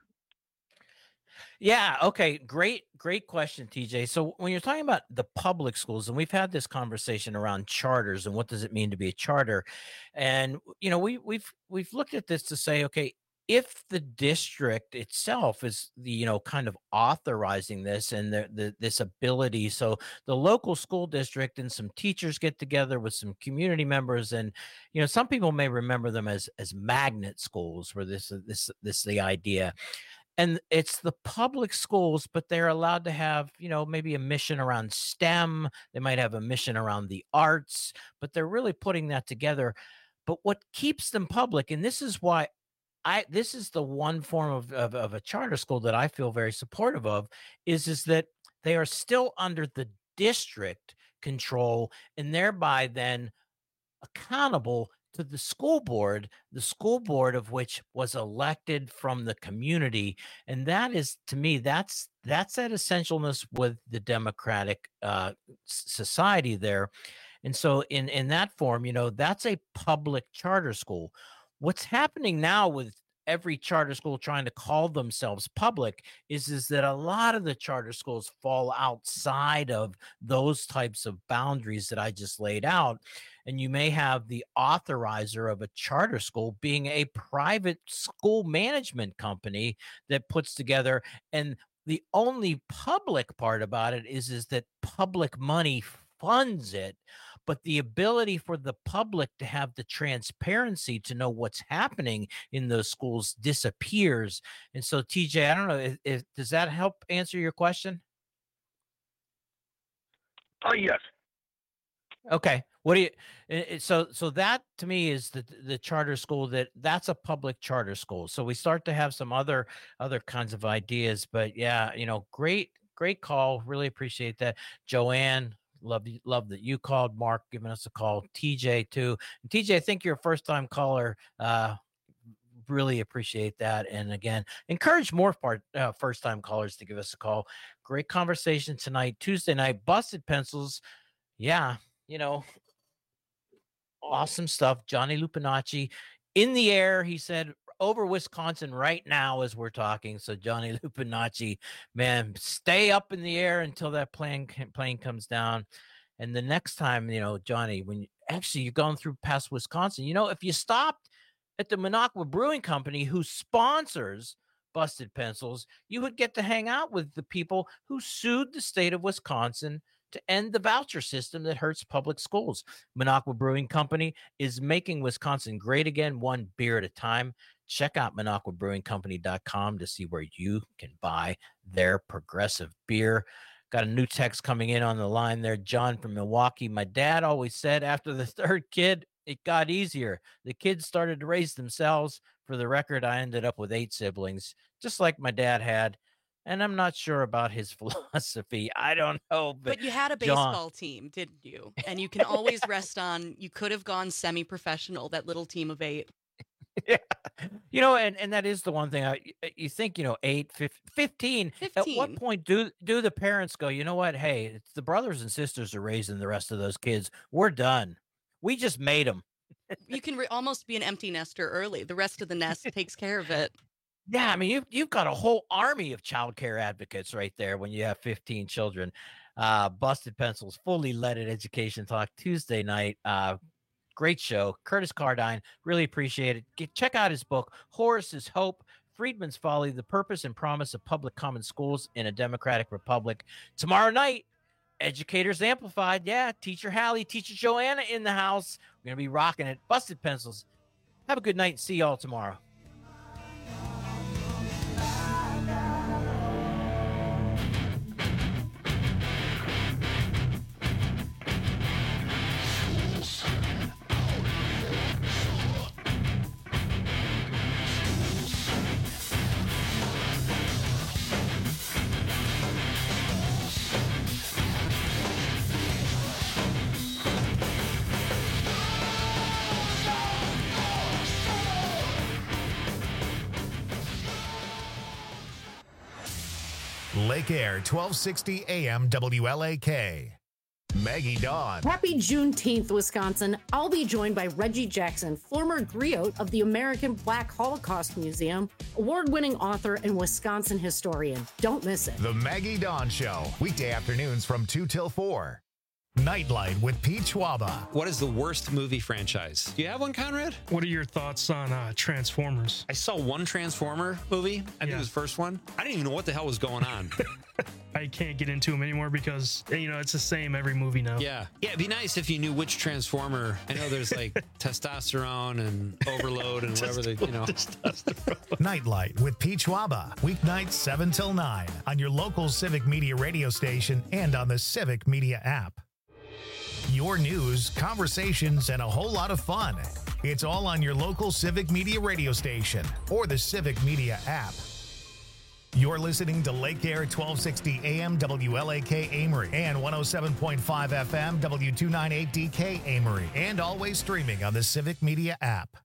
Yeah. Okay. Great question, TJ. So when you're talking about the public schools, and we've had this conversation around charters and what does it mean to be a charter, and we've looked at this to say, okay, if the district itself is kind of authorizing this and this ability, so the local school district and some teachers get together with some community members, and some people may remember them as magnet schools, where this the idea. And it's the public schools, but they're allowed to have, maybe a mission around STEM. They might have a mission around the arts, but they're really putting that together. But what keeps them public, and this is why this is the one form of a charter school that I feel very supportive of, is that they are still under the district control and thereby then accountable to the school board of which was elected from the community. And that is, to me, that's that essentialness with the democratic society there. And so in that form, that's a public charter school. What's happening now with every charter school trying to call themselves public is that a lot of the charter schools fall outside of those types of boundaries that I just laid out. And you may have the authorizer of a charter school being a private school management company that puts together, and the only public part about it is that public money funds it, but the ability for the public to have the transparency to know what's happening in those schools disappears. And so, TJ, I don't know, if does that help answer your question? Oh, yes. Okay. What do you? So that to me is the charter school that's a public charter school. So we start to have some other kinds of ideas. But yeah, great call. Really appreciate that, Joanne. Love that you called. Mark giving us a call. TJ too. And TJ, I think you're a first-time caller. Really appreciate that. And again, encourage more first-time callers to give us a call. Great conversation tonight, Tuesday night. Busted Pencils. Yeah, awesome stuff. Johnny Lupinacci in the air, he said, over Wisconsin right now as we're talking. So Johnny Lupinacci, man, stay up in the air until that plane comes down. And the next time, Johnny, when you're going through past Wisconsin, if you stopped at the Minocqua Brewing Company, who sponsors Busted Pencils, you would get to hang out with the people who sued the state of Wisconsin to end the voucher system that hurts public schools. Minocqua Brewing Company is making Wisconsin great again, one beer at a time. Check out MinocquaBrewingCompany.com to see where you can buy their progressive beer. Got a new text coming in on the line there. John from Milwaukee. My dad always said after the third kid, it got easier. The kids started to raise themselves. For the record, I ended up with 8 siblings, just like my dad had. And I'm not sure about his philosophy. I don't know. But you had a baseball team, didn't you? And you can always rest on, you could have gone semi-professional, that little team of 8. Yeah. And that is the one thing you think, 8, 15. At what point do the parents go, you know what? Hey, it's the brothers and sisters are raising the rest of those kids. We're done. We just made them. You can almost be an empty nester early. The rest of the nest takes care of it. Yeah, I mean, you've got a whole army of child care advocates right there when you have 15 children. Busted Pencils, fully leaded education talk Tuesday night. Great show. Curtis Cardine, really appreciate it. Check out his book, Horace's Hope, Friedman's Folly, The Purpose and Promise of Public Common Schools in a Democratic Republic. Tomorrow night, Educators Amplified. Yeah, Teacher Hallie, Teacher Joanna in the house. We're going to be rocking it. Busted Pencils. Have a good night. See y'all tomorrow. Lake Air, 1260 AM WLAK. Maggie Dawn. Happy Juneteenth, Wisconsin. I'll be joined by Reggie Jackson, former griot of the American Black Holocaust Museum, award-winning author and Wisconsin historian. Don't miss it. The Maggie Dawn Show, weekday afternoons from 2 till 4. Nightlight with Pete Schwaba. What is the worst movie franchise? Do you have one, Conrad? What are your thoughts on Transformers? I saw one Transformer movie. I think it was the first one. I didn't even know what the hell was going on. I can't get into them anymore because, it's the same every movie now. Yeah. Yeah, it'd be nice if you knew which Transformer. I know there's like testosterone and overload and whatever they, Nightlight with Pete Schwaba. Weeknights 7 till 9 on your local Civic Media radio station and on the Civic Media app. Your news, conversations, and a whole lot of fun. It's all on your local Civic Media radio station or the Civic Media app. You're listening to Lake Air 1260 AM WLAK Amory and 107.5 FM W298DK Amory, and always streaming on the Civic Media app.